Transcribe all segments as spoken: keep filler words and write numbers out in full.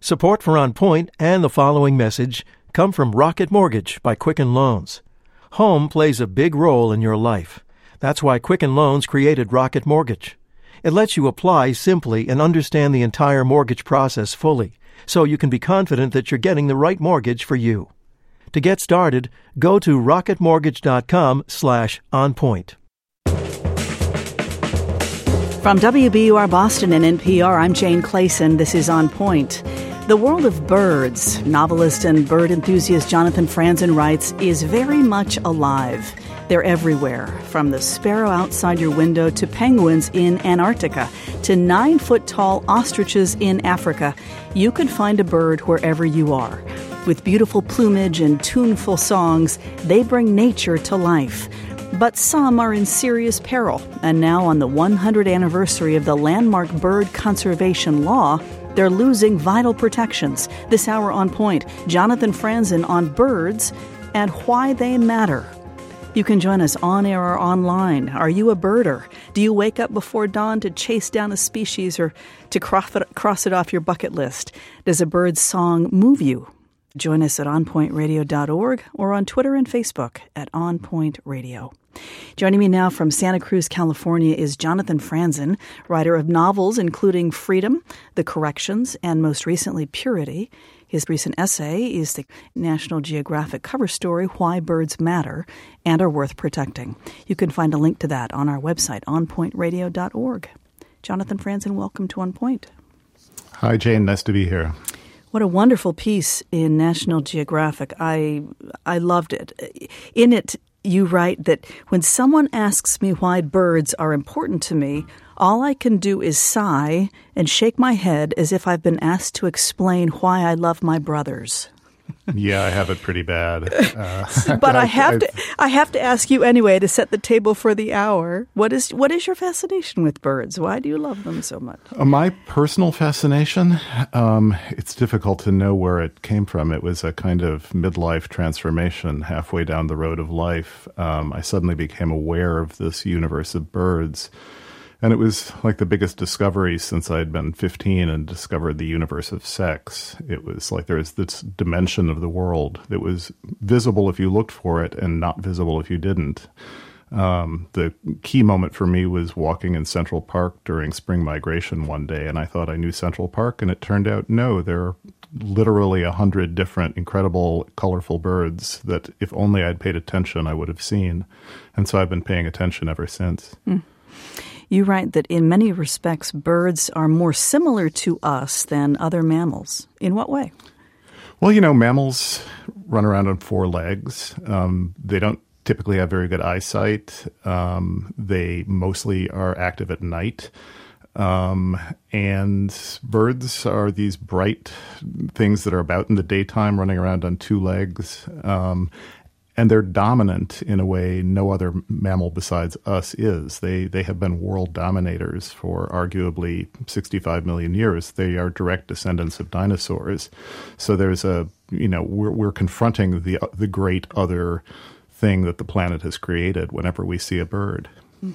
Support for On Point and the following message come from Rocket Mortgage by Quicken Loans. Home plays a big role in your life. That's why Quicken Loans created Rocket Mortgage. It lets you apply simply and understand the entire mortgage process fully, so you can be confident that you're getting the right mortgage for you. To get started, go to rocketmortgage.com slash onpoint. From W B U R Boston and N P R, I'm Jane Clayson. This is On Point. The world of birds, novelist and bird enthusiast Jonathan Franzen writes, is very much alive. They're everywhere, from the sparrow outside your window to penguins in Antarctica to nine-foot-tall ostriches in Africa. You can find a bird wherever you are. With beautiful plumage and tuneful songs, they bring nature to life. But some are in serious peril, and now on the one hundredth anniversary of the landmark bird conservation law, they're losing vital protections. This hour on Point, Jonathan Franzen on birds and why they matter. You can join us on air or online. Are you a birder? Do you wake up before dawn to chase down a species or to cross it, cross it off your bucket list? Does a bird's song move you? Join us at on point radio dot org or on Twitter and Facebook at On Point Radio. Joining me now from Santa Cruz, California, is Jonathan Franzen, writer of novels including Freedom, The Corrections, and most recently Purity. His recent essay is the National Geographic cover story, Why Birds Matter and Are Worth Protecting. You can find a link to that on our website, on point radio dot org. Jonathan Franzen, welcome to On Point. Hi, Jane. Nice to be here. What a wonderful piece in National Geographic. I I loved it. In it, you write that when someone asks me why birds are important to me, all I can do is sigh and shake my head as if I've been asked to explain why I love my brothers. Yeah, I have it pretty bad. Uh, but I have I've, to I have to ask you anyway to set the table for the hour. What is what is your fascination with birds? Why do you love them so much? Uh, my personal fascination, um, it's difficult to know where it came from. It was a kind of midlife transformation halfway down the road of life. Um, I suddenly became aware of this universe of birds. And it was like the biggest discovery since I'd been fifteen and discovered the universe of sex. It was like there was this dimension of the world that was visible if you looked for it and not visible if you didn't. Um, the key moment for me was walking in Central Park during spring migration one day, and I thought I knew Central Park, and it turned out, no, there are literally a hundred different incredible, colorful birds that if only I'd paid attention, I would have seen. And so I've been paying attention ever since. Mm. You write that in many respects, birds are more similar to us than other mammals. In what way? Well, you know, mammals run around on four legs. Um, they don't typically have very good eyesight. Um, they mostly are active at night. Um, and birds are these bright things that are about in the daytime, running around on two legs. Um, And they're dominant in a way no other mammal besides us is. They they have been world dominators for arguably sixty-five million years. They are direct descendants of dinosaurs. So there's a, you know, we're we're confronting the the great other thing that the planet has created whenever we see a bird.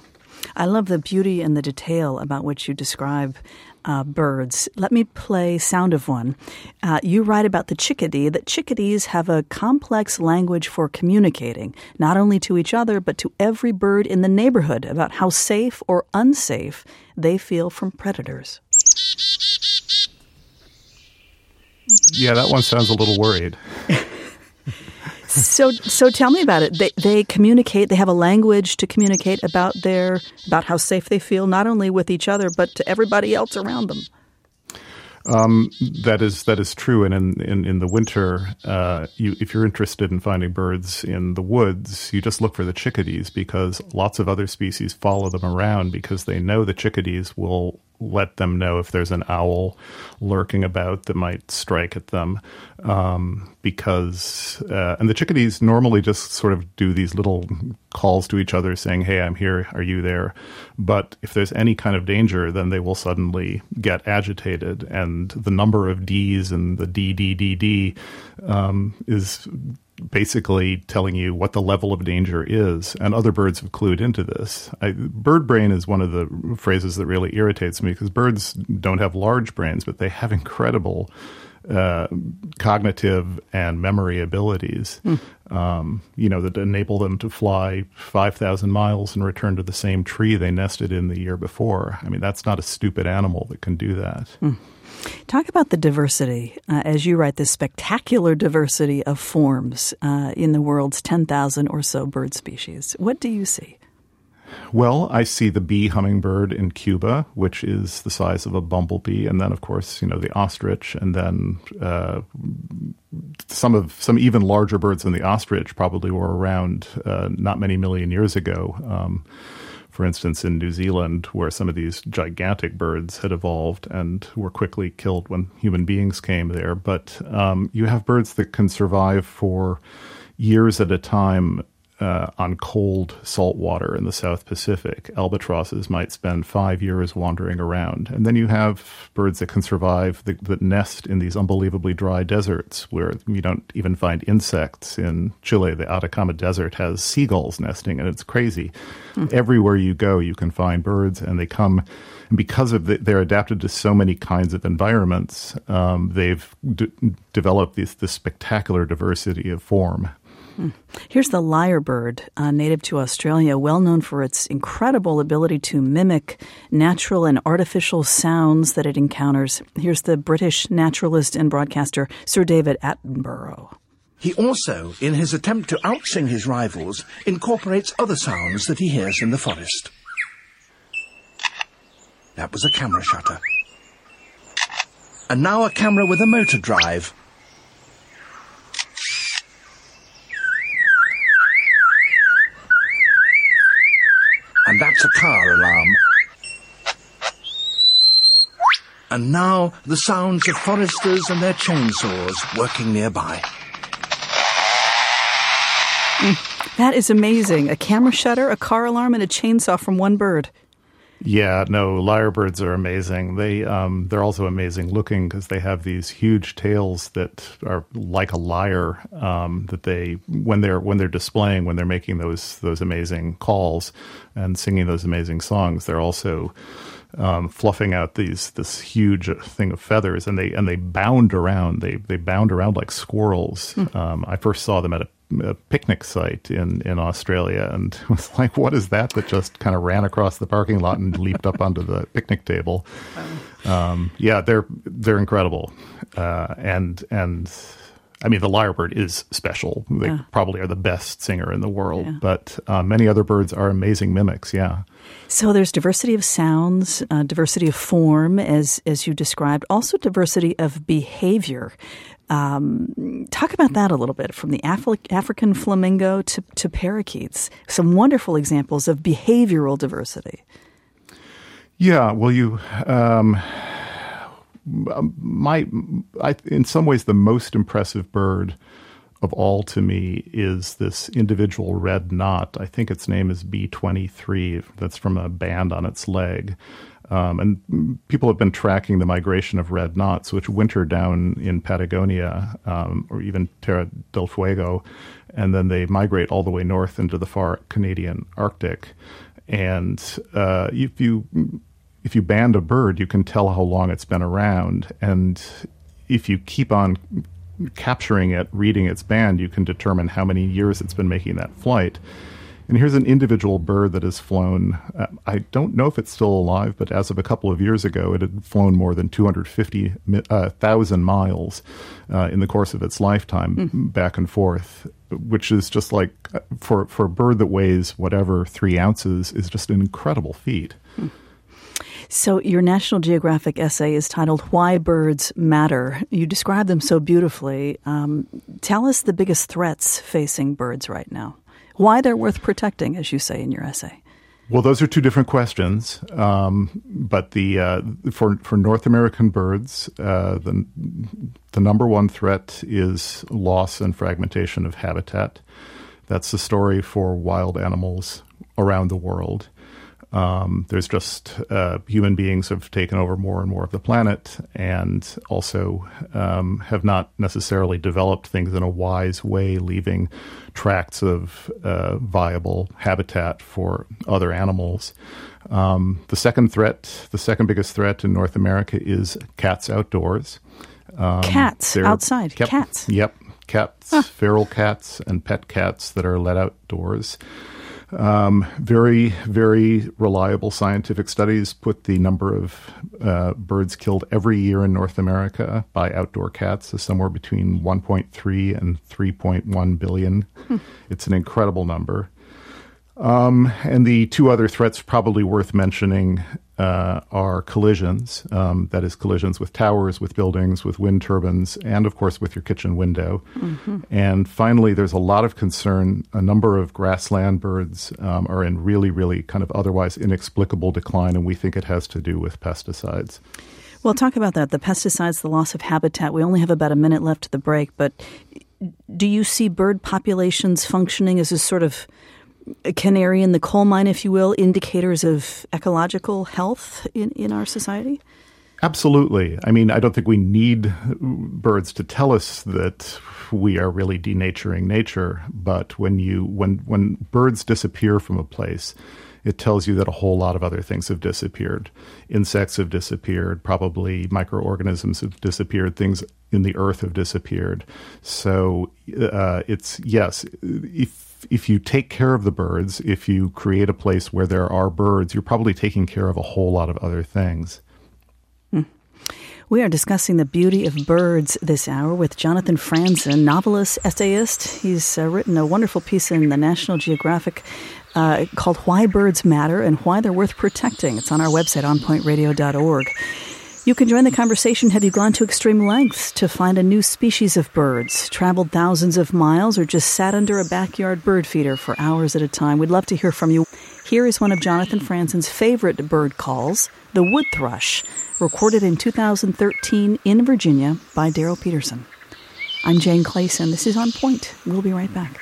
I love the beauty and the detail about which you describe uh, birds. Let me play sound of one. Uh, you write about the chickadee, that chickadees have a complex language for communicating, not only to each other, but to every bird in the neighborhood about how safe or unsafe they feel from predators. Yeah, that one sounds a little worried. So, so tell me about it. They they communicate. They have a language to communicate about their about how safe they feel, not only with each other but to everybody else around them. Um, that is that is true. And in in, in the winter, uh, you, if you're interested in finding birds in the woods, you just look for the chickadees because lots of other species follow them around because they know the chickadees will let them know if there's an owl lurking about that might strike at them. Um, because, uh, and the chickadees normally just sort of do these little calls to each other saying, hey, I'm here, are you there? But if there's any kind of danger, then they will suddenly get agitated. And the number of Ds and the D, D, D, D um, is basically telling you what the level of danger is, and other birds have clued into this. I, bird brain is one of the phrases that really irritates me because birds don't have large brains, but they have incredible uh, cognitive and memory abilities, mm. um, you know, that enable them to fly five thousand miles and return to the same tree they nested in the year before. I mean, that's not a stupid animal that can do that. Mm. Talk about the diversity, uh, as you write, this spectacular diversity of forms uh, in the world's ten thousand or so bird species. What do you see? Well, I see the bee hummingbird in Cuba, which is the size of a bumblebee, and then, of course, you know, the ostrich, and then uh, some of some even larger birds than the ostrich probably were around uh, not many million years ago. Um, for instance, in New Zealand, where some of these gigantic birds had evolved and were quickly killed when human beings came there. But um, you have birds that can survive for years at a time Uh, on cold salt water in the South Pacific. Albatrosses might spend five years wandering around. And then you have birds that can survive, that, that nest in these unbelievably dry deserts where you don't even find insects. In Chile, the Atacama Desert has seagulls nesting, and it's crazy. Mm-hmm. Everywhere you go, you can find birds, and they come, and because of the, they're adapted to so many kinds of environments, um, they've d- developed this, this spectacular diversity of form. Here's the lyrebird, uh, native to Australia, well known for its incredible ability to mimic natural and artificial sounds that it encounters. Here's the British naturalist and broadcaster Sir David Attenborough. He also, in his attempt to outsing his rivals, incorporates other sounds that he hears in the forest. That was a camera shutter. And now a camera with a motor drive. And that's a car alarm. And now the sounds of foresters and their chainsaws working nearby. Mm, that is amazing. A camera shutter, a car alarm, and a chainsaw from one bird. Yeah, no, lyrebirds are amazing. They, um, they're also amazing looking because they have these huge tails that are like a lyre, um, that they, when they're, when they're displaying, when they're making those, those amazing calls and singing those amazing songs, they're also um, fluffing out these, this huge thing of feathers, and they, and they bound around, they, they bound around like squirrels. Mm. Um, I first saw them at a a picnic site in, in Australia, and was like, what is that that just kind of ran across the parking lot and leaped up onto the picnic table? Um, yeah, they're they're incredible. Uh, and, and I mean, the lyrebird is special. They yeah. probably are the best singer in the world, yeah. but uh, many other birds are amazing mimics, yeah. So there's diversity of sounds, uh, diversity of form, as as you described, also diversity of behavior. Um, talk about that a little bit, from the Afri- African flamingo to, to parakeets. Some wonderful examples of behavioral diversity. Yeah, well, you, um, my, I, in some ways, the most impressive bird of all to me is this individual red knot. I think its name is B twenty-three. That's from a band on its leg. Um, and people have been tracking the migration of red knots, which winter down in Patagonia, um, or even Terra del Fuego, and then they migrate all the way north into the far Canadian Arctic. And uh, if you if you band a bird, you can tell how long it's been around. And if you keep on capturing it, reading its band, you can determine how many years it's been making that flight. And here's an individual bird that has flown, uh, I don't know if it's still alive, but as of a couple of years ago, it had flown more than two hundred fifty thousand uh, miles uh, in the course of its lifetime, mm. back and forth, which is just like, for, for a bird that weighs whatever, three ounces, is just an incredible feat. Mm. So your National Geographic essay is titled Why Birds Matter. You describe them so beautifully. Um, tell us the biggest threats facing birds right now. Why they're worth protecting, as you say in your essay. Well, those are two different questions. Um, but the uh, for for North American birds, uh, the the number one threat is loss and fragmentation of habitat. That's the story for wild animals around the world. Um, there's just uh, human beings have taken over more and more of the planet, and also um, have not necessarily developed things in a wise way, leaving tracts of uh, viable habitat for other animals. Um, the second threat, the second biggest threat in North America is cats outdoors. Um, cats outside. Kept, cats. Yep. Cats, huh. Feral cats and pet cats that are let outdoors. Um, very, very reliable scientific studies put the number of uh, birds killed every year in North America by outdoor cats as somewhere between one point three and three point one billion. Hmm. It's an incredible number. Um, and the two other threats probably worth mentioning uh, are collisions, um, that is collisions with towers, with buildings, with wind turbines, and of course with your kitchen window. Mm-hmm. And finally, there's a lot of concern. A number of grassland birds um, are in really, really kind of otherwise inexplicable decline, and we think it has to do with pesticides. Well, talk about that, the pesticides, the loss of habitat. We only have about a minute left to the break, but do you see bird populations functioning as a sort of a canary in the coal mine, if you will, indicators of ecological health in, in our society? Absolutely. I mean, I don't think we need birds to tell us that we are really denaturing nature, but when you when when birds disappear from a place, it tells you that a whole lot of other things have disappeared. Insects have disappeared, probably microorganisms have disappeared, things in the earth have disappeared. So uh, it's, yes, if If you take care of the birds, if you create a place where there are birds, you're probably taking care of a whole lot of other things. Hmm. We are discussing the beauty of birds this hour with Jonathan Franzen, novelist, essayist. He's uh, written a wonderful piece in the National Geographic uh, called Why Birds Matter and Why They're Worth Protecting. It's on our website, on point radio dot org. You can join the conversation. Have you gone to extreme lengths to find a new species of birds, traveled thousands of miles, or just sat under a backyard bird feeder for hours at a time? We'd love to hear from you. Here is one of Jonathan Franzen's favorite bird calls, the wood thrush, recorded in two thousand thirteen in Virginia by Daryl Peterson. I'm Jane Clayson. This is On Point. We'll be right back.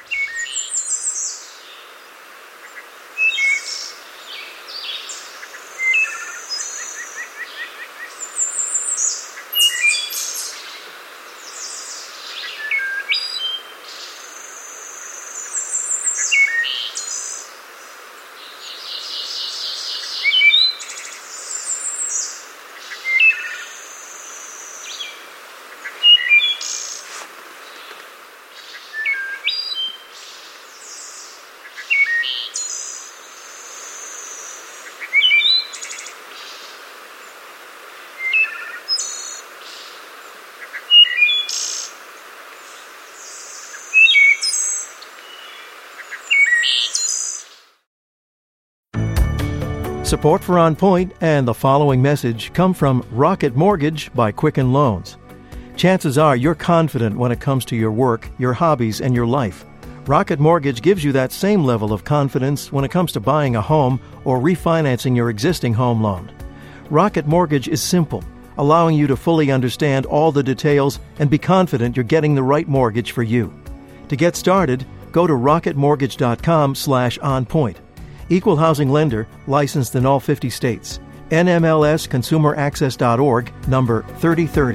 Support for On Point and the following message come from Rocket Mortgage by Quicken Loans. Chances are you're confident when it comes to your work, your hobbies, and your life. Rocket Mortgage gives you that same level of confidence when it comes to buying a home or refinancing your existing home loan. Rocket Mortgage is simple, allowing you to fully understand all the details and be confident you're getting the right mortgage for you. To get started, go to rocketmortgage.com slash onpoint. Equal housing lender, licensed in all fifty states. N M L S consumer access dot org, number thirty thirty.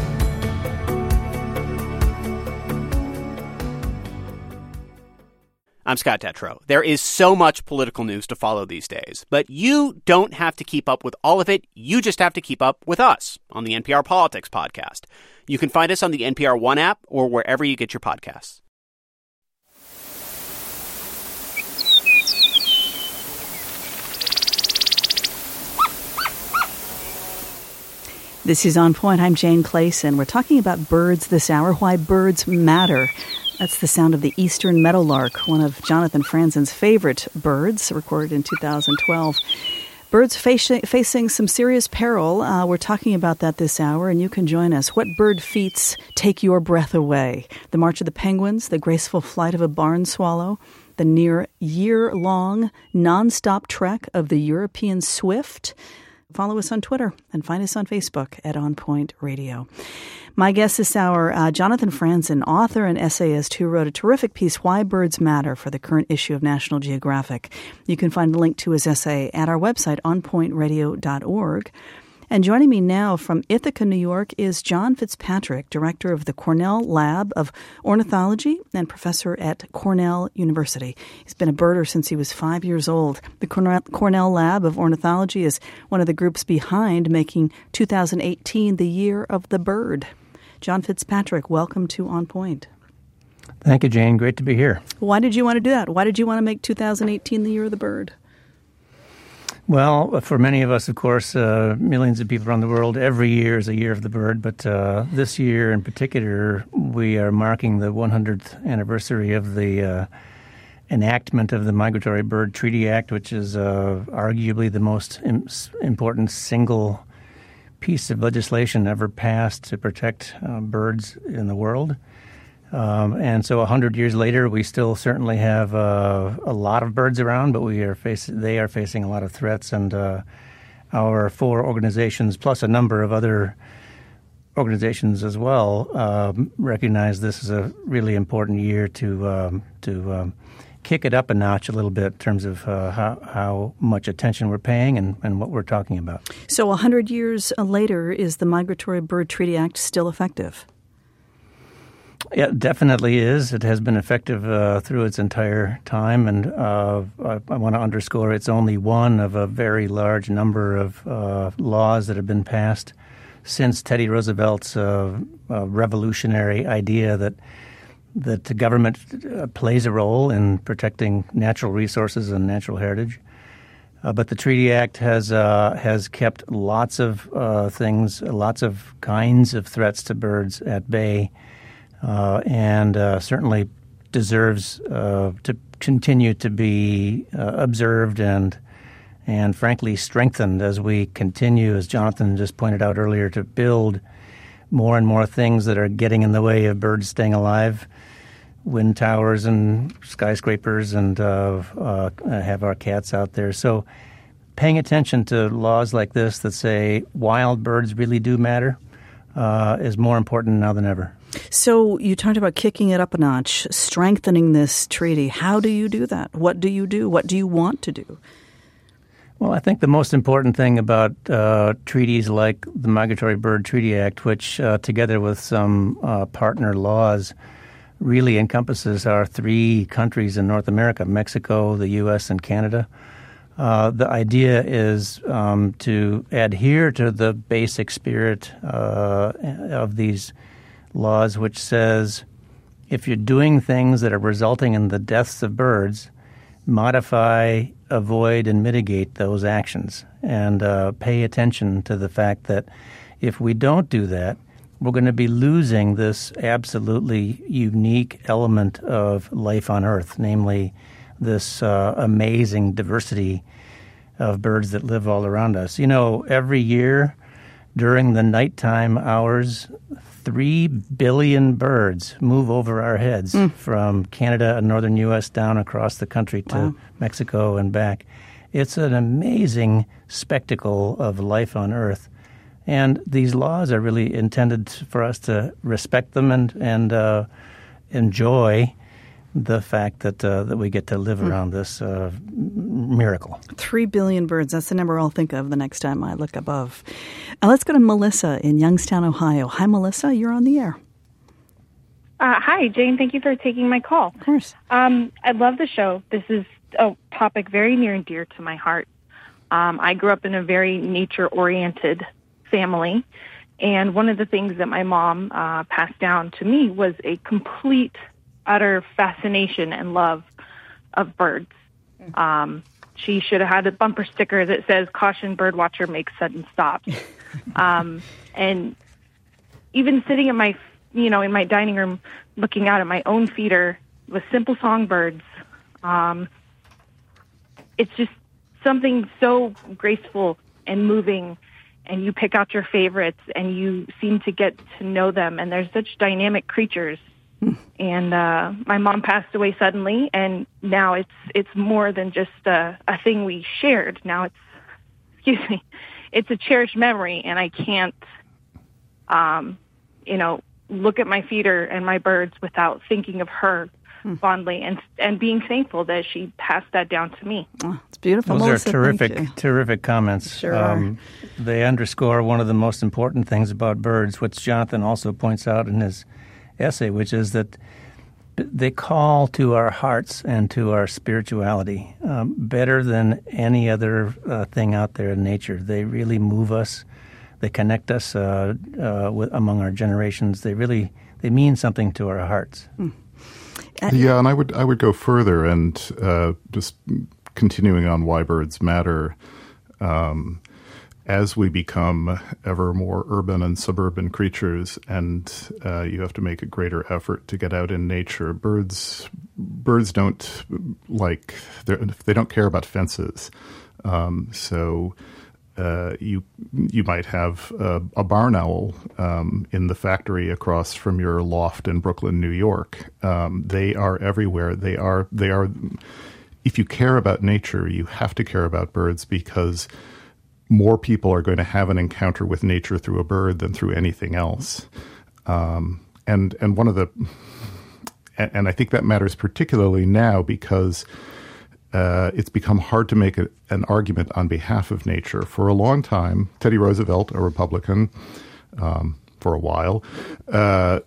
I'm Scott Detrow. There is so much political news to follow these days, but you don't have to keep up with all of it. You just have to keep up with us on the N P R Politics Podcast. You can find us on the N P R One app or wherever you get your podcasts. This is On Point. I'm Jane Clayson. We're talking about birds this hour, why birds matter. That's the sound of the eastern meadowlark, one of Jonathan Franzen's favorite birds, recorded in two thousand twelve. Birds facing, facing some serious peril. Uh, we're talking about that this hour, and you can join us. What bird feats take your breath away? The march of the penguins, the graceful flight of a barn swallow, the near year-long, non-stop trek of the European swift. Follow us on Twitter and find us on Facebook at On Point Radio. My guest this hour, uh, Jonathan Franzen, author and essayist who wrote a terrific piece, Why Birds Matter, for the current issue of National Geographic. You can find a link to his essay at our website, on point radio dot org. And joining me now from Ithaca, New York, is John Fitzpatrick, director of the Cornell Lab of Ornithology and professor at Cornell University. He's been a birder since he was five years old. The Cornell Lab of Ornithology is one of the groups behind making two thousand eighteen the Year of the Bird. John Fitzpatrick, welcome to On Point. Thank you, Jane. Great to be here. Why did you want to do that? Why did you want to make two thousand eighteen the year of the bird? Well, for many of us, of course, uh, millions of people around the world, every year is a year of the bird. But uh, this year in particular, we are marking the one hundredth anniversary of the uh, enactment of the Migratory Bird Treaty Act, which is uh, arguably the most im- important single piece of legislation ever passed to protect uh, birds in the world. Um, and so a hundred years later, we still certainly have uh, a lot of birds around, but we are facing they are facing a lot of threats. And uh, our four organizations, plus a number of other organizations as well, um, recognize this is a really important year to um, to um, kick it up a notch a little bit in terms of uh, how, how much attention we're paying and, and what we're talking about. So a hundred years later, is the Migratory Bird Treaty Act still effective? Yeah, it definitely is. It has been effective uh, through its entire time, and uh, I, I want to underscore it's only one of a very large number of uh, laws that have been passed since Teddy Roosevelt's uh, uh, revolutionary idea that that the government uh, plays a role in protecting natural resources and natural heritage. Uh, but the Treaty Act has uh, has kept lots of uh, things, lots of kinds of threats to birds at bay. Uh, and uh, certainly deserves uh, to continue to be uh, observed and, and frankly, strengthened as we continue, as Jonathan just pointed out earlier, to build more and more things that are getting in the way of birds staying alive, wind towers and skyscrapers, and uh, uh, have our cats out there. So paying attention to laws like this that say wild birds really do matter uh, is more important now than ever. So you talked about kicking it up a notch, strengthening this treaty. How do you do that? What do you do? What do you want to do? Well, I think the most important thing about uh, treaties like the Migratory Bird Treaty Act, which uh, together with some uh, partner laws really encompasses our three countries in North America, Mexico, the U S, and Canada. Uh, the idea is um, to adhere to the basic spirit uh, of these laws, which says if you're doing things that are resulting in the deaths of birds, modify, avoid, and mitigate those actions, and uh, pay attention to the fact that if we don't do that, we're going to be losing this absolutely unique element of life on Earth, namely this uh, amazing diversity of birds that live all around us. You know, every year during the nighttime hours, three billion birds move over our heads mm. from Canada and northern U S down across the country to wow. Mexico and back. It's an amazing spectacle of life on Earth. And these laws are really intended for us to respect them and, and uh, enjoy the fact that uh, that we get to live mm. around this uh, miracle. Three billion birds. That's the number I'll think of the next time I look above. Uh, let's go to Melissa in Youngstown, Ohio. Hi, Melissa. You're on the air. Uh, hi, Jane. Thank you for taking my call. Of course. Um, I love the show. This is a topic very near and dear to my heart. Um, I grew up in a very nature-oriented family, and one of the things that my mom uh, passed down to me was a complete utter fascination and love of birds. Um, she should have had a bumper sticker that says, "Caution, birdwatcher makes sudden stops." um, and even sitting in my, you know, in my dining room, looking out at my own feeder with simple songbirds, um, it's just something so graceful and moving. And you pick out your favorites, and you seem to get to know them. And they're such dynamic creatures. And uh, my mom passed away suddenly, and now it's it's more than just a, a thing we shared. Now it's, excuse me, it's a cherished memory, and I can't, um, you know, look at my feeder and my birds without thinking of her hmm. fondly and and being thankful that she passed that down to me. Oh, it's beautiful. Those Melissa, are terrific, terrific comments. Sure um, are. They underscore one of the most important things about birds, which Jonathan also points out in his essay, which is that they call to our hearts and to our spirituality um, better than any other uh, thing out there in nature. They really move us. they connect us uh, uh, with, among our generations. They really they mean something to our hearts. Mm. Uh, yeah, and I would I would go further and uh, just continuing on why birds matter. Um, as we become ever more urban and suburban creatures, and uh, you have to make a greater effort to get out in nature, birds birds don't like they don't care about fences. Um, so uh, you you might have a, a barn owl um, in the factory across from your loft in Brooklyn, New York. Um, they are everywhere. They are they are. If you care about nature, you have to care about birds, because more people are going to have an encounter with nature through a bird than through anything else. Um, and and one of the and, and I think that matters particularly now, because uh, it's become hard to make a, an argument on behalf of nature. For a long time, Teddy Roosevelt, a Republican, um, for a while, uh,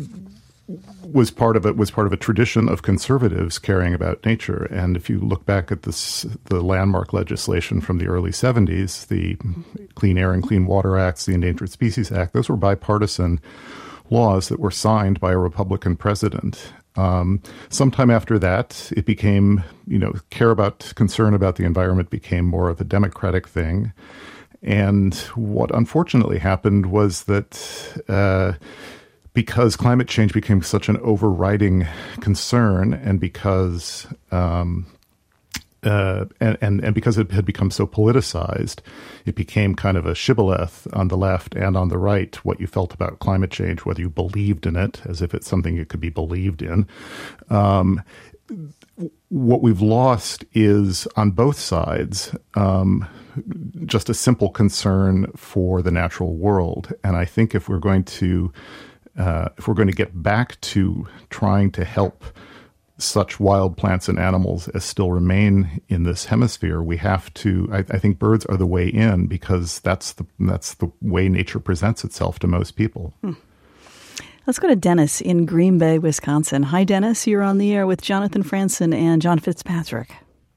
was part of it was part of a tradition of conservatives caring about nature. And if you look back at this, the landmark legislation from the early seventies, the Clean Air and Clean Water Acts, the Endangered Species Act, those were bipartisan laws that were signed by a Republican president. Um, sometime after that, it became, you know, care about, concern about the environment became more of a Democratic thing. And what unfortunately happened was that uh, because climate change became such an overriding concern, and because um, uh, and, and and because it had become so politicized, it became kind of a shibboleth on the left and on the right, what you felt about climate change, whether you believed in it, as if it's something that could be believed in. Um, what we've lost is, on both sides, um, just a simple concern for the natural world. And I think if we're going to Uh, if we're going to get back to trying to help such wild plants and animals as still remain in this hemisphere, we have to. I, I think birds are the way in, because that's the that's the way nature presents itself to most people. Hmm. Let's go to Dennis in Green Bay, Wisconsin. Hi, Dennis. You're on the air with Jonathan Franzen and John Fitzpatrick.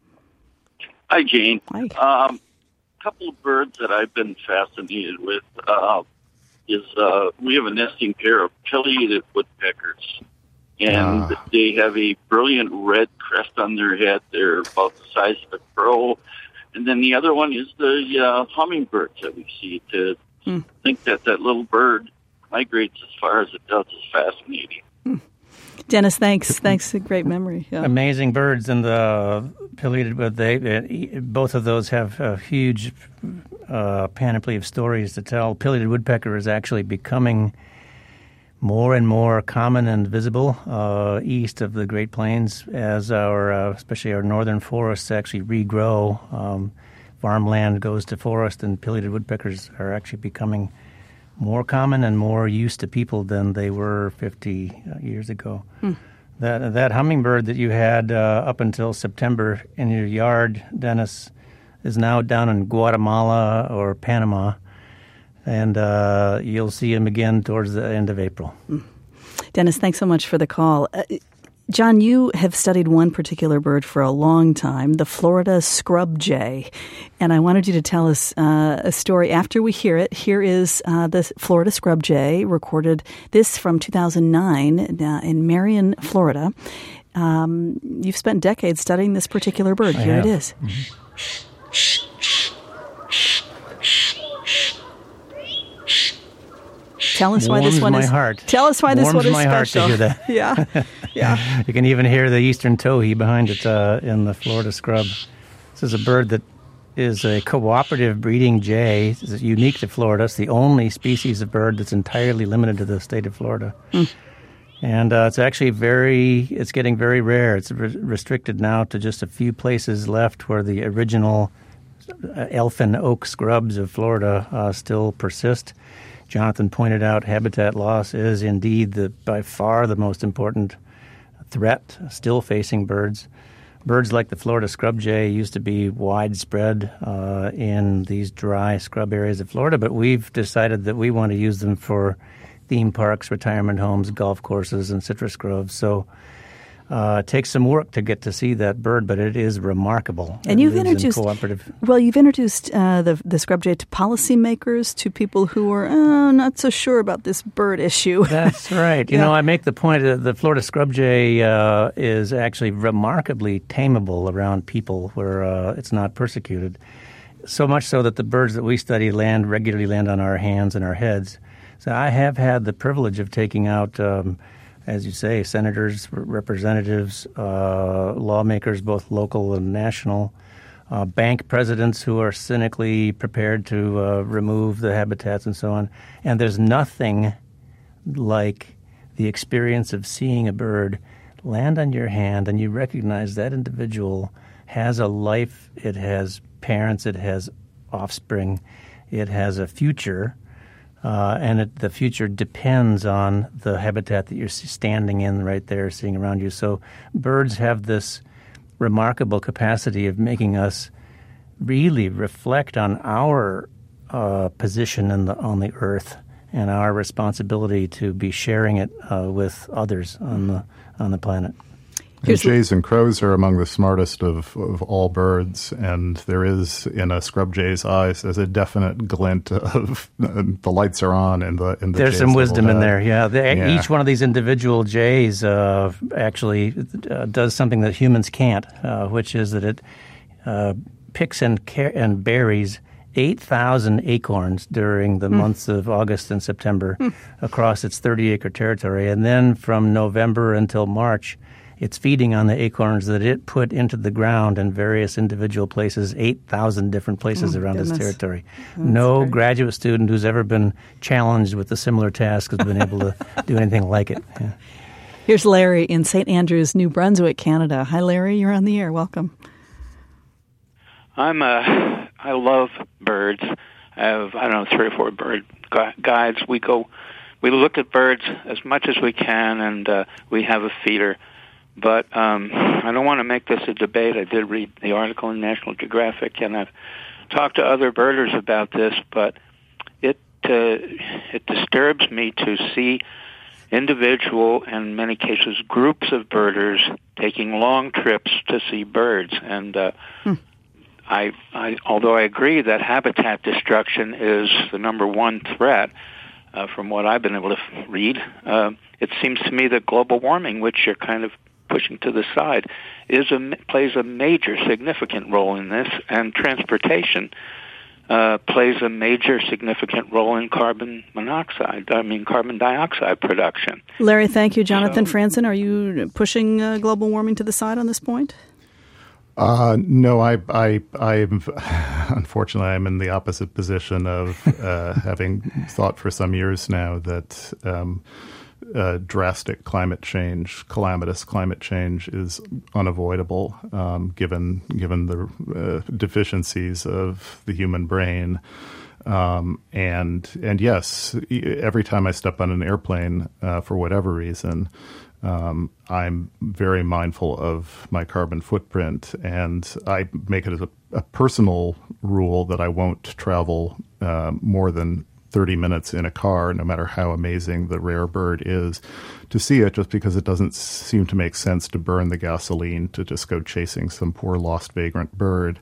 Hi, Jane. Hi. Um, a couple of birds that I've been fascinated with. Uh, is uh, we have a nesting pair of pileated woodpeckers, and ah. they have a brilliant red crest on their head. They're about the size of a crow. And then the other one is the uh, hummingbirds that we see. To hmm. think that that little bird migrates as far as it does is fascinating. Hmm. Dennis, thanks. Thanks. A great memory. Yeah. Amazing birds, and the pileated, but they, they both of those have a huge uh, panoply of stories to tell. Pileated woodpecker is actually becoming more and more common and visible uh, east of the Great Plains as our, uh, especially our northern forests, actually regrow. Um, farmland goes to forest, and pileated woodpeckers are actually becoming more common and more used to people than they were fifty years ago. Hmm. That that hummingbird that you had uh, up until September in your yard, Dennis, is now down in Guatemala or Panama, and uh, you'll see him again towards the end of April. Hmm. Dennis, thanks so much for the call. Uh, John, you have studied one particular bird for a long time, the Florida scrub jay. And I wanted you to tell us uh, a story after we hear it. Here is uh, the Florida scrub jay, recorded this from two thousand nine uh, in Marion, Florida. Um, you've spent decades studying this particular bird. I Here have. it is. Mm-hmm. Tell us why Warms this one my is. Heart. Tell us why this Warms one is my special. Heart to hear that. yeah, yeah. You can even hear the eastern towhee behind it uh, in the Florida scrub. This is a bird that is a cooperative breeding jay. It's unique to Florida. It's the only species of bird that's entirely limited to the state of Florida. Mm. And uh, it's actually very, it's getting very rare. It's re- restricted now to just a few places left where the original uh, elfin oak scrubs of Florida uh, still persist. Jonathan pointed out habitat loss is indeed the by far the most important threat still facing birds. Birds like the Florida scrub jay used to be widespread uh, in these dry scrub areas of Florida, but we've decided that we want to use them for theme parks, retirement homes, golf courses, and citrus groves. So Uh, it takes some work to get to see that bird, but it is remarkable. And it you've lives introduced in cooperative. Well, you've introduced uh, the the scrub jay to policymakers, to people who are uh, not so sure about this bird issue. That's right. You Yeah. know, I make the point that the Florida scrub jay uh, is actually remarkably tameable around people where uh, it's not persecuted. So much so that the birds that we study land regularly land on our hands and our heads. So I have had the privilege of taking out, um, as you say, senators, r- representatives, uh, lawmakers, both local and national, uh, bank presidents who are cynically prepared to uh, remove the habitats and so on. And there's nothing like the experience of seeing a bird land on your hand and you recognize that individual has a life, it has parents, it has offspring, it has a future, uh, and it, the future depends on the habitat that you're standing in right there, seeing around you. So birds have this remarkable capacity of making us really reflect on our uh, position in the, on the earth and our responsibility to be sharing it uh, with others on the on the planet. And jays and crows are among the smartest of, of all birds, and there is in a scrub jay's eyes there's a definite glint of uh, the lights are on, and the and the there's jay's some wisdom little in head. there. Yeah, the, Yeah. Each one of these individual jays uh, actually uh, does something that humans can't, uh, which is that it uh, picks and car- and buries eight thousand acorns during the mm. months of August and September mm. across its thirty acre territory, and then from November until March, it's feeding on the acorns that it put into the ground in various individual places, eight thousand different places oh, around goodness. its territory. That's no great. graduate student who's ever been challenged with a similar task has been able to do anything like it. Yeah. Here's Larry in Saint Andrews, New Brunswick, Canada. Hi, Larry. You're on the air. Welcome. I'm a, I love birds. I have, I don't know, three or four bird gu- guides. We go, we look at birds as much as we can, and uh, we have a feeder. But um, I don't want to make this a debate. I did read the article in National Geographic, and I've talked to other birders about this, but it uh, it disturbs me to see individual, and in many cases groups of birders, taking long trips to see birds. And uh, hmm. I, I, although I agree that habitat destruction is the number one threat, uh, from what I've been able to f- read, uh, it seems to me that global warming, which you're kind of pushing to the side, is a, plays a major significant role in this, and transportation uh, plays a major significant role in carbon monoxide, I mean carbon dioxide production. Larry, thank you. Jonathan so, Franzen, are you pushing uh, global warming to the side on this point? Uh, no, I, I, I'm, unfortunately, I'm in the opposite position of uh, having thought for some years now that um, uh, drastic climate change, calamitous climate change, is unavoidable, um, given given the uh, deficiencies of the human brain. Um, and and yes, every time I step on an airplane, uh, for whatever reason, Um, I'm very mindful of my carbon footprint, and I make it as a, a personal rule that I won't travel uh, more than thirty minutes in a car, no matter how amazing the rare bird is, to see it, just because it doesn't seem to make sense to burn the gasoline to just go chasing some poor lost vagrant bird.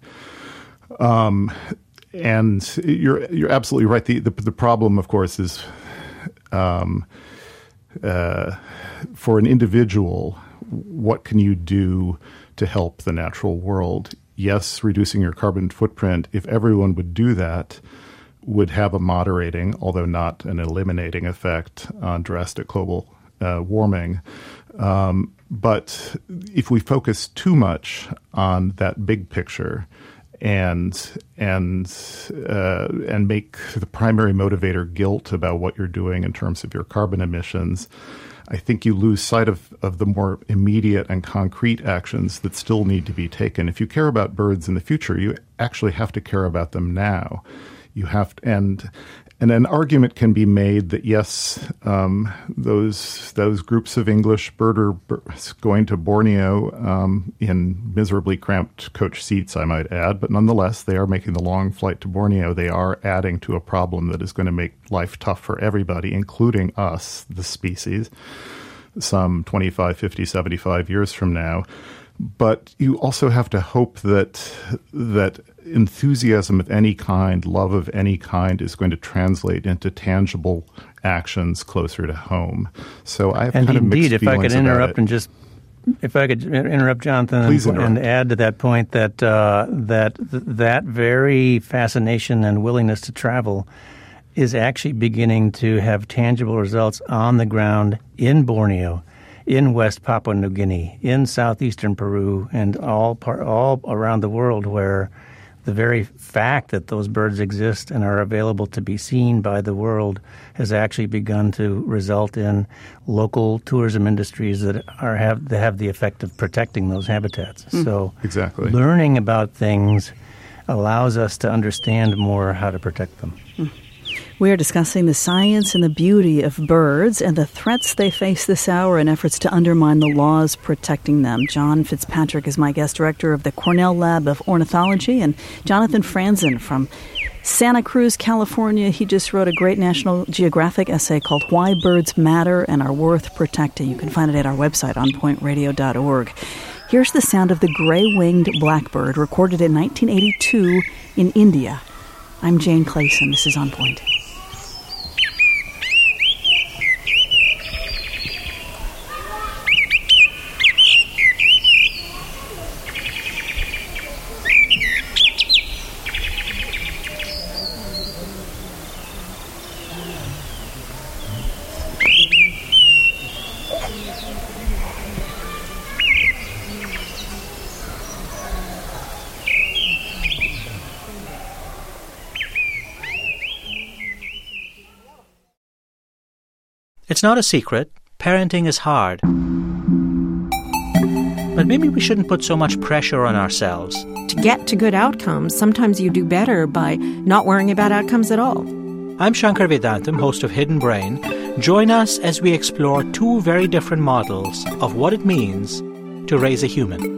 Um, and you're you're absolutely right. The the, the problem, of course, is um, uh, for an individual, what can you do to help the natural world? Yes, reducing your carbon footprint, if everyone would do that, would have a moderating, although not an eliminating effect on drastic global uh, warming. Um, but if we focus too much on that big picture and and uh, and make the primary motivator guilt about what you're doing in terms of your carbon emissions, I think you lose sight of, of the more immediate and concrete actions that still need to be taken. If you care about birds in the future, you actually have to care about them now. You have to, and and an argument can be made that yes, um, those those groups of English birders going to Borneo um, in miserably cramped coach seats, I might add, but nonetheless, they are making the long flight to Borneo. They are adding to a problem that is going to make life tough for everybody, including us, the species. some twenty-five, fifty, seventy-five years from now. But you also have to hope that that enthusiasm of any kind, love of any kind, is going to translate into tangible actions closer to home. So I have and kind of indeed, mixed if I feelings could about interrupt it. and just if I could interrupt, Jonathan, Please and, interrupt. and add to that point that uh, that that very fascination and willingness to travel is actually beginning to have tangible results on the ground in Borneo, in West Papua New Guinea, in southeastern Peru, and all par- all around the world, where the very fact that those birds exist and are available to be seen by the world has actually begun to result in local tourism industries that are have that have the effect of protecting those habitats. Mm. So exactly. learning about things allows us to understand more how to protect them. Mm. We are discussing the science and the beauty of birds and the threats they face this hour in efforts to undermine the laws protecting them. John Fitzpatrick is my guest, director of the Cornell Lab of Ornithology, and Jonathan Franzen from Santa Cruz, California. He just wrote a great National Geographic essay called Why Birds Matter and Are Worth Protecting. You can find it at our website, on point radio dot org. Here's the sound of the gray-winged blackbird, recorded in nineteen eighty-two in India. I'm Jane Clayson. This is On Point. It's not a secret. Parenting is hard. But maybe we shouldn't put so much pressure on ourselves. To get to good outcomes, sometimes you do better by not worrying about outcomes at all. I'm Shankar Vedantam, host of Hidden Brain. Join us as we explore two very different models of what it means to raise a human.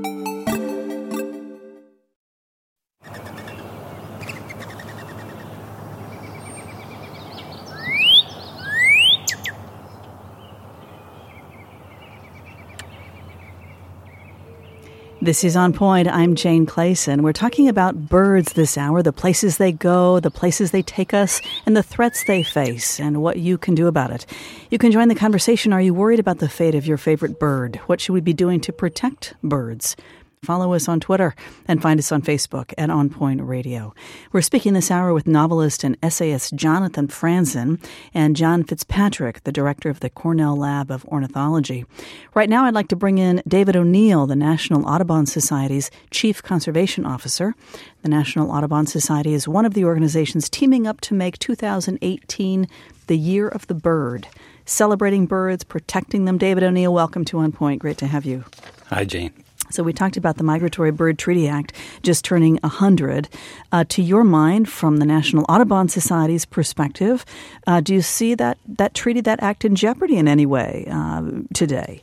This is On Point. I'm Jane Clayson. We're talking about birds this hour, the places they go, the places they take us, and the threats they face, and what you can do about it. You can join the conversation. Are you worried about the fate of your favorite bird? What should we be doing to protect birds? Follow us on Twitter and find us on Facebook at On Point Radio. We're speaking this hour with novelist and essayist Jonathan Franzen and John Fitzpatrick, the director of the Cornell Lab of Ornithology. Right now, I'd like to bring in David O'Neill, the National Audubon Society's Chief Conservation Officer. The National Audubon Society is one of the organizations teaming up to make two thousand eighteen the Year of the Bird, celebrating birds, protecting them. David O'Neill, welcome to On Point. Great to have you. Hi, Jane. So we talked about the Migratory Bird Treaty Act just turning one hundred. Uh, to your mind, from the National Audubon Society's perspective, uh, do you see that, that treaty, that act in jeopardy in any way uh, today?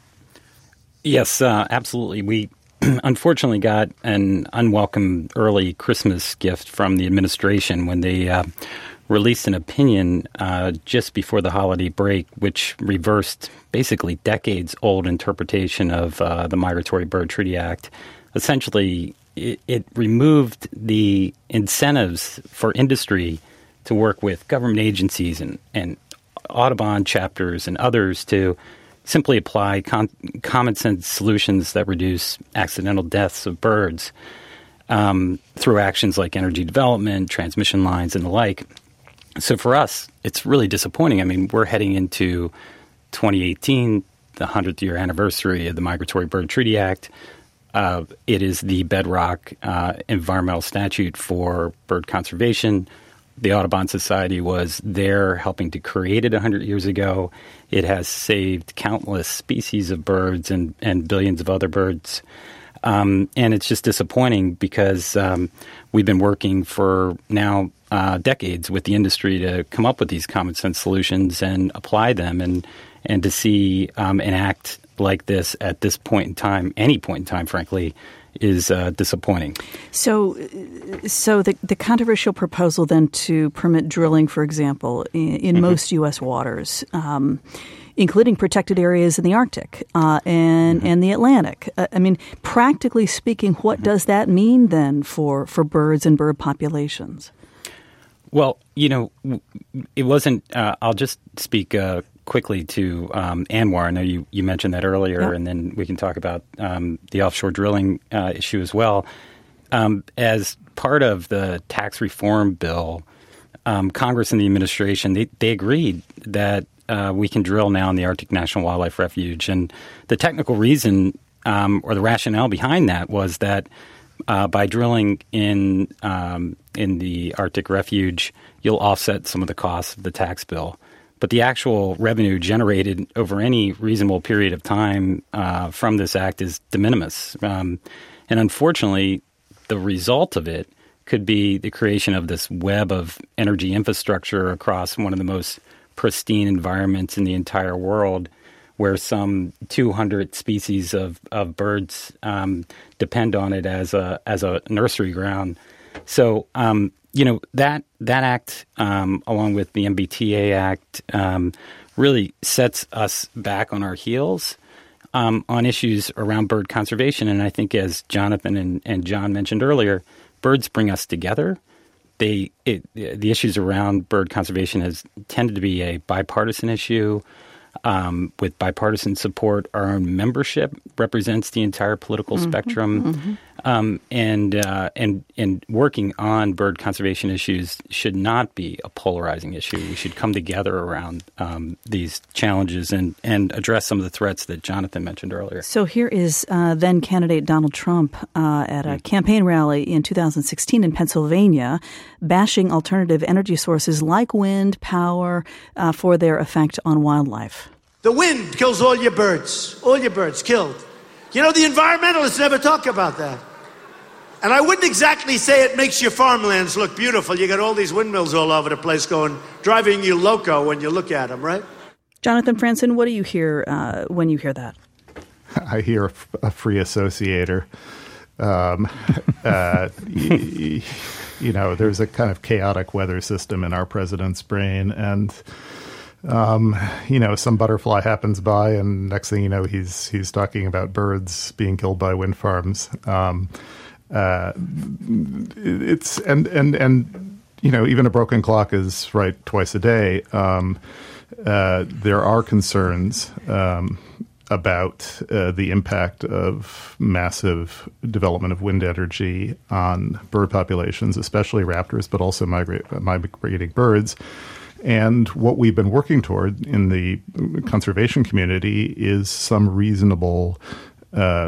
Yes, uh, absolutely. We unfortunately got an unwelcome early Christmas gift from the administration when they uh, released an opinion uh, just before the holiday break, which reversed basically decades-old interpretation of uh, the Migratory Bird Treaty Act. Essentially, it, it removed the incentives for industry to work with government agencies and, and Audubon chapters and others to simply apply con- common-sense solutions that reduce accidental deaths of birds um, through actions like energy development, transmission lines, and the like. So for us, it's really disappointing. I mean, we're heading into twenty eighteen, the hundredth year anniversary of the Migratory Bird Treaty Act. Uh, it is the bedrock uh, environmental statute for bird conservation. The Audubon Society was there helping to create it one hundred years ago. It has saved countless species of birds and, and billions of other birds. Um, and it's just disappointing because um, we've been working for now uh, decades with the industry to come up with these common sense solutions and apply them, and and to see um, an act like this at this point in time, any point in time, frankly, is uh, disappointing. So so the, the controversial proposal then to permit drilling, for example, in, in mm-hmm. most U S waters, um, including protected areas in the Arctic uh, and mm-hmm. and the Atlantic. Uh, I mean, practically speaking, what mm-hmm. does that mean then for, for birds and bird populations? Well, you know, it wasn't uh, – I'll just speak uh, quickly to um, ANWR. I know you, you mentioned that earlier, yep. and then we can talk about um, the offshore drilling uh, issue as well. Um, as part of the tax reform bill, um, Congress and the administration, they, they agreed that uh, we can drill now in the Arctic National Wildlife Refuge. And the technical reason um, or the rationale behind that was that Uh, by drilling in um, in the Arctic Refuge, you'll offset some of the costs of the tax bill. But the actual revenue generated over any reasonable period of time uh, from this act is de minimis. Um, and unfortunately, the result of it could be the creation of this web of energy infrastructure across one of the most pristine environments in the entire world, where some two hundred species of, of birds um, depend on it as a as a nursery ground. So, um, you know, that that act, um, along with the M B T A Act, um, really sets us back on our heels um, on issues around bird conservation. And I think, as Jonathan and, and John mentioned earlier, birds bring us together. They it, the issues around bird conservation has tended to be a bipartisan issue. Um, with bipartisan support. Our own membership represents the entire political mm-hmm, spectrum, mm-hmm. Um, and uh, and and working on bird conservation issues should not be a polarizing issue. We should come together around um, these challenges and, and address some of the threats that Jonathan mentioned earlier. So here is uh, then candidate Donald Trump uh, at a mm-hmm. campaign rally in two thousand sixteen in Pennsylvania, bashing alternative energy sources like wind power uh, for their effect on wildlife. The wind kills all your birds. All your birds killed. You know, the environmentalists never talk about that. And I wouldn't exactly say it makes your farmlands look beautiful. You got all these windmills all over the place going, driving you loco when you look at them, right? Jonathan Franzen, what do you hear uh, when you hear that? I hear a, a free associator. Um, uh, y- you know, there's a kind of chaotic weather system in our president's brain, and Um, you know, some butterfly happens by, and next thing you know, he's he's talking about birds being killed by wind farms. Um, uh, it's and and and you know, even a broken clock is right twice a day. Um, uh, there are concerns um, about uh, the impact of massive development of wind energy on bird populations, especially raptors, but also migrate, migrating birds. And what we've been working toward in the conservation community is some reasonable uh,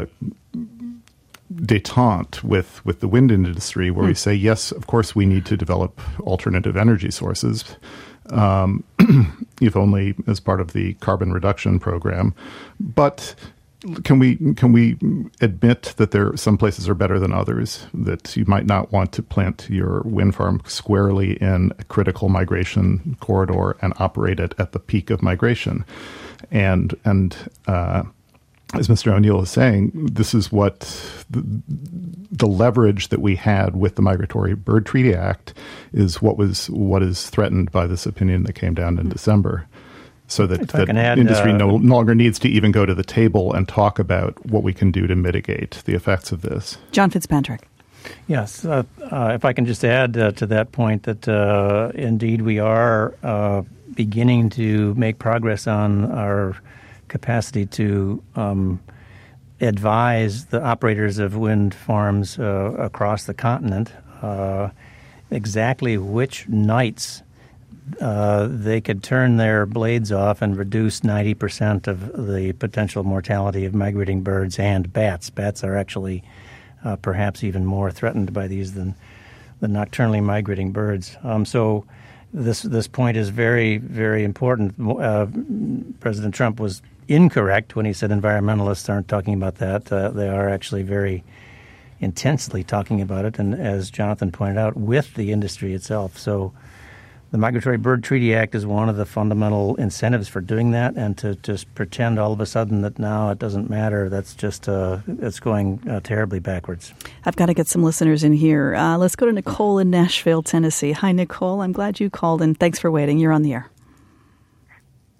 détente with, with the wind industry, where mm. we say, yes, of course, we need to develop alternative energy sources, um, if only as part of the carbon reduction program. But Can we can we admit that there some places are better than others, that you might not want to plant your wind farm squarely in a critical migration corridor and operate it at the peak of migration? And and uh, as Mister O'Neill is saying, this is what the, the leverage that we had with the Migratory Bird Treaty Act is what was what is threatened by this opinion that came down in mm-hmm. December. So that the industry uh, no longer needs to even go to the table and talk about what we can do to mitigate the effects of this. John Fitzpatrick. Yes. Uh, uh, if I can just add uh, to that point that uh, indeed we are uh, beginning to make progress on our capacity to um, advise the operators of wind farms uh, across the continent uh, exactly which nights Uh, they could turn their blades off and reduce ninety percent of the potential mortality of migrating birds and bats. Bats are actually uh, perhaps even more threatened by these than the nocturnally migrating birds. Um, so this this point is very, very important. Uh, President Trump was incorrect when he said environmentalists aren't talking about that. Uh, they are actually very intensely talking about it, and as Jonathan pointed out, with the industry itself. So the Migratory Bird Treaty Act is one of the fundamental incentives for doing that, and to just pretend all of a sudden that now it doesn't matter, that's just uh, it's going uh, terribly backwards. I've got to get some listeners in here. Uh, let's go to Nicole in Nashville, Tennessee. Hi, Nicole. I'm glad you called, and thanks for waiting. You're on the air.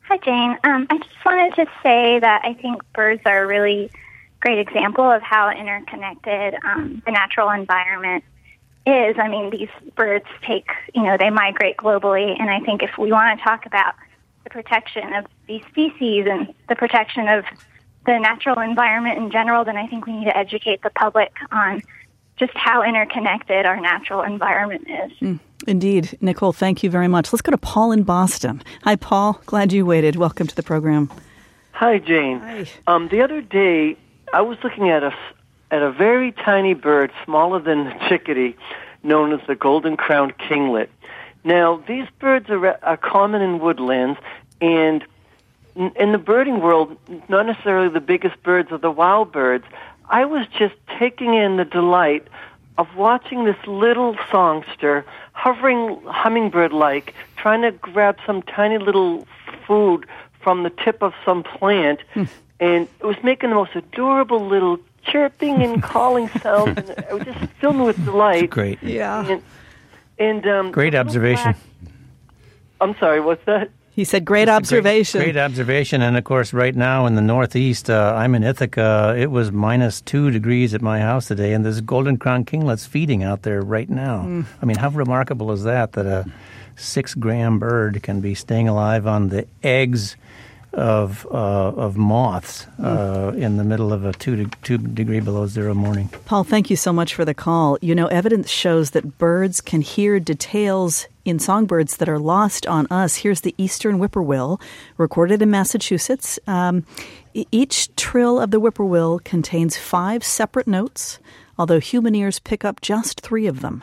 Hi, Jane. Um, I just wanted to say that I think birds are a really great example of how interconnected um, the natural environment is. I mean, these birds take, you know, they migrate globally, and I think if we want to talk about the protection of these species and the protection of the natural environment in general, then I think we need to educate the public on just how interconnected our natural environment is. Mm, indeed. Nicole, thank you very much. Let's go to Paul in Boston. Hi, Paul. Glad you waited. Welcome to the program. Hi, Jane. Hi. Um, the other day, I was looking at a, at a very tiny bird, smaller than the chickadee, known as the golden-crowned kinglet. Now, these birds are, are common in woodlands, and in, in the birding world, not necessarily the biggest birds are the wild birds. I was just taking in the delight of watching this little songster hovering hummingbird-like, trying to grab some tiny little food from the tip of some plant, and it was making the most adorable little chirping and calling sounds, and it was just filled me with delight. That's great. Yeah. And, and um, great observation. Black, I'm sorry, what's that? He said great observation. Great, great observation. And, of course, right now in the Northeast, uh, I'm in Ithaca. It was minus two degrees at my house today, and there's golden-crowned kinglets feeding out there right now. Mm. I mean, how remarkable is that, that a six-gram bird can be staying alive on the eggs of uh, of moths uh, in the middle of a two, de- two degree below zero morning. Paul, thank you so much for the call. You know, evidence shows that birds can hear details in songbirds that are lost on us. Here's the eastern whippoorwill, recorded in Massachusetts. Um, each trill of the whippoorwill contains five separate notes, although human ears pick up just three of them.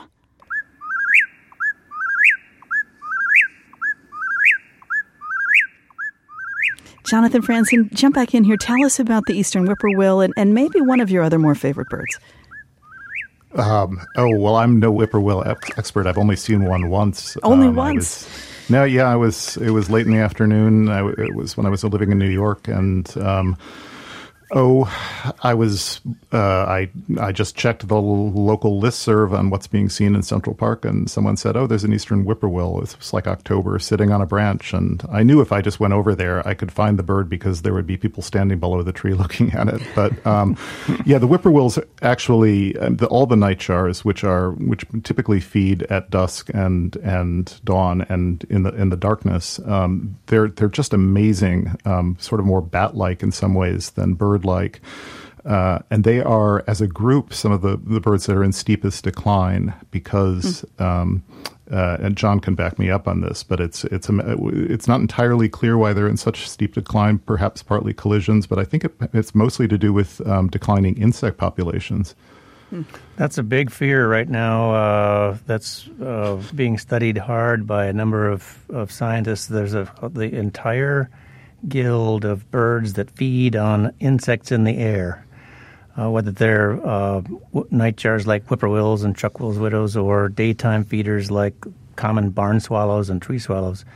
Jonathan Franzen, jump back in here. Tell us about the eastern whippoorwill and, and maybe one of your other more favorite birds. Um, oh, well, I'm no whippoorwill expert. I've only seen one once. Only um, once? Was, no, yeah, I was. It was late in the afternoon. I, it was when I was living in New York, and um, oh, I was. Uh, I I just checked the local listserv on what's being seen in Central Park, and someone said, "Oh, there's an eastern whippoorwill." It was like October, sitting on a branch, and I knew if I just went over there, I could find the bird because there would be people standing below the tree looking at it. But um, yeah, the whippoorwills actually, um, the, all the nightjars, which are which typically feed at dusk and and dawn and in the in the darkness, um, they're they're just amazing, um, sort of more bat-like in some ways than bird-like. Uh, and they are, as a group, some of the, the birds that are in steepest decline because, mm. um, uh, and John can back me up on this, but it's it's it's not entirely clear why they're in such steep decline. Perhaps partly collisions, but I think it, it's mostly to do with um, declining insect populations. That's a big fear right now. Uh, that's uh, being studied hard by a number of, of scientists. There's a the entire guild of birds that feed on insects in the air. Uh, whether they're uh, w- nightjars like whippoorwills and truckquills widows or daytime feeders like common barn swallows and tree swallows,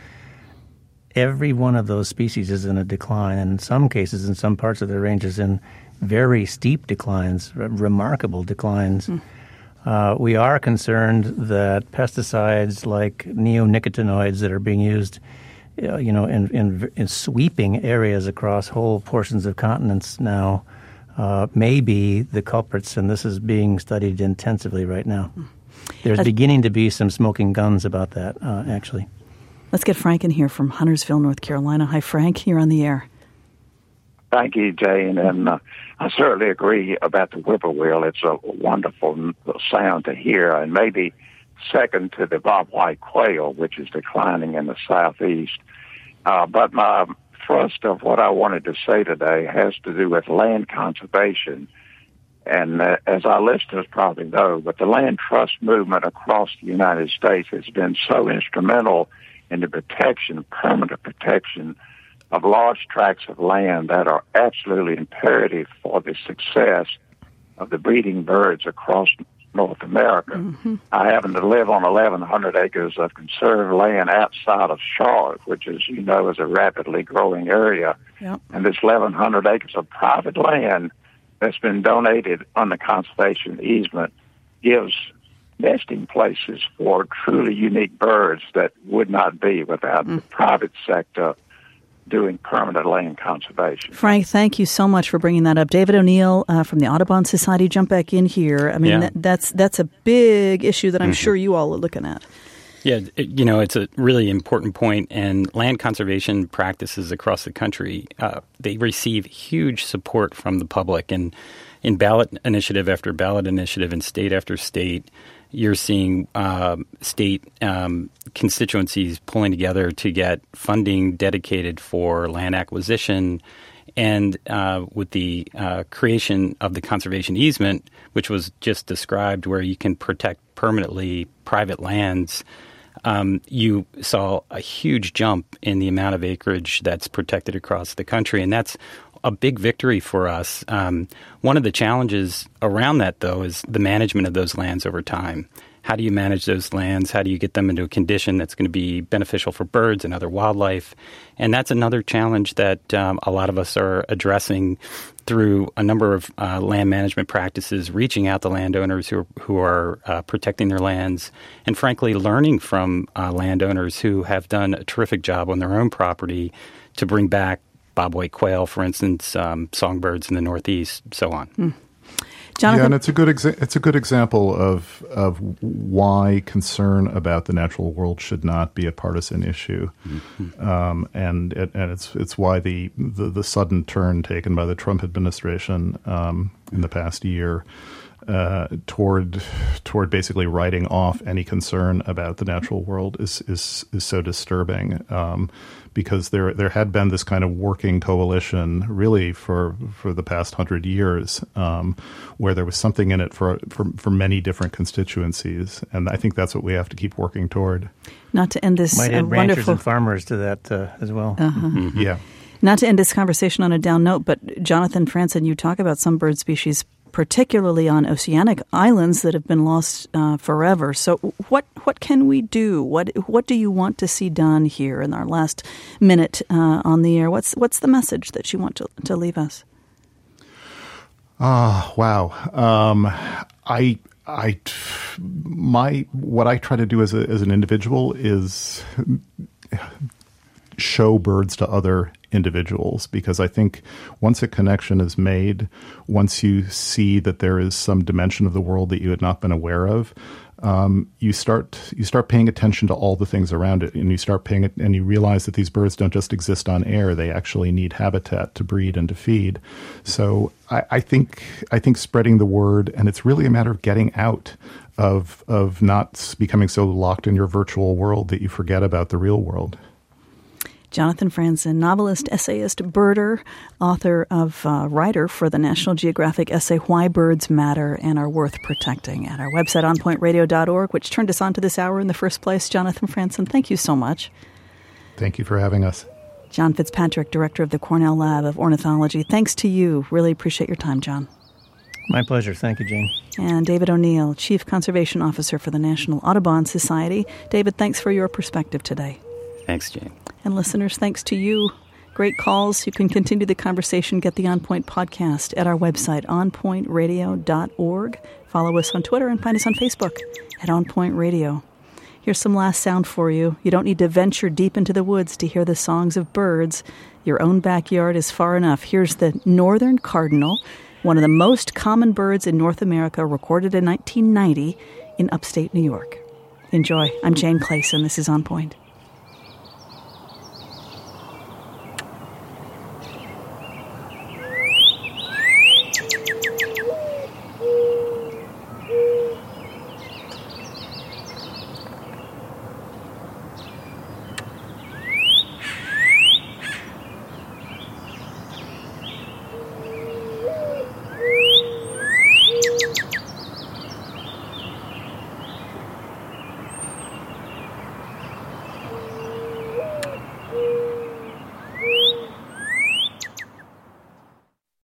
every one of those species is in a decline, and in some cases, in some parts of their range, is in very steep declines, r- remarkable declines. Mm. Uh, we are concerned that pesticides like neonicotinoids that are being used uh, you know, in, in, in sweeping areas across whole portions of continents now Uh, may be the culprits, and this is being studied intensively right now. There's That's, beginning to be some smoking guns about that, uh, actually. Let's get Frank in here from Huntersville, North Carolina. Hi, Frank. You're on the air. Thank you, Jane. And uh, I certainly agree about the whippoorwill. It's a wonderful sound to hear, and maybe second to the bobwhite quail, which is declining in the southeast. Uh, but my thrust of what I wanted to say today has to do with land conservation. And uh, as our listeners probably know, but the land trust movement across the United States has been so instrumental in the protection, permanent protection of large tracts of land that are absolutely imperative for the success of the breeding birds across North America. Mm-hmm. I happen to live on eleven hundred acres of conserved land outside of Charlotte, which, as you know, is a rapidly growing area. Yep. And this eleven hundred acres of private land that's been donated under conservation easement gives nesting places for truly unique birds that would not be without mm. the private sector doing permanent land conservation. Frank, thank you so much for bringing that up. David O'Neill uh, from the Audubon Society, jump back in here. I mean, Yeah. that, that's that's a big issue that I'm Mhm. sure you all are looking at. Yeah, it, you know, it's a really important point, and land conservation practices across the country, uh, they receive huge support from the public. And in ballot initiative after ballot initiative and state after state, you're seeing um, state um, constituencies pulling together to get funding dedicated for land acquisition. And uh, with the uh, creation of the conservation easement, which was just described, where you can protect permanently private lands, um, you saw a huge jump in the amount of acreage that's protected across the country. And that's a big victory for us. Um, one of the challenges around that, though, is the management of those lands over time. How do you manage those lands? How do you get them into a condition that's going to be beneficial for birds and other wildlife? And that's another challenge that um, a lot of us are addressing through a number of uh, land management practices, reaching out to landowners who are, who are uh, protecting their lands, and frankly, learning from uh, landowners who have done a terrific job on their own property to bring back bobwhite quail, for instance, um, songbirds in the Northeast, so on. Hmm. Jonathan? Yeah, and it's a good exa- it's a good example of of why concern about the natural world should not be a partisan issue, mm-hmm. um, and it, and it's it's why the, the the sudden turn taken by the Trump administration um, in the past year uh, toward toward basically writing off any concern about the natural world is is is so disturbing. Um, Because there there had been this kind of working coalition, really for for the past hundred years, um, where there was something in it for, for for many different constituencies, and I think that's what we have to keep working toward. Not to end this Might uh, add ranchers wonderful and farmers to that uh, as well. Uh-huh. Mm-hmm. Yeah. Not to end this conversation on a down note, but Jonathan Franzen, you talk about some bird species, particularly on oceanic islands, that have been lost uh, forever. So what what can we do? What what do you want to see done here in our last minute uh, on the air? What's what's the message that you want to, to leave us? Ah, wow. Um, I I my what I try to do as a as an individual is show birds to other individuals, because I think once a connection is made, once you see that there is some dimension of the world that you had not been aware of, um, you start you start paying attention to all the things around it, and you start paying it, and you realize that these birds don't just exist on air; they actually need habitat to breed and to feed. So I, I think I think spreading the word, and it's really a matter of getting out of of not becoming so locked in your virtual world that you forget about the real world. Jonathan Franzen, novelist, essayist, birder, author of uh, writer for the National Geographic essay Why Birds Matter and Are Worth Protecting, at our website on point radio dot org, which turned us on to this hour in the first place. Jonathan Franzen, thank you so much. Thank you for having us. John Fitzpatrick, director of the Cornell Lab of Ornithology, thanks to you. Really appreciate your time, John. My pleasure. Thank you, Jane. And David O'Neill, Chief Conservation Officer for the National Audubon Society. David, thanks for your perspective today. Thanks, Jane. And listeners, thanks to you. Great calls. You can continue the conversation. Get the On Point podcast at our website, on point radio dot org. Follow us on Twitter and find us on Facebook at On Point Radio. Here's some last sound for you. You don't need to venture deep into the woods to hear the songs of birds. Your own backyard is far enough. Here's the northern cardinal, one of the most common birds in North America, recorded in nineteen ninety in upstate New York. Enjoy. I'm Jane Clayson. This is On Point.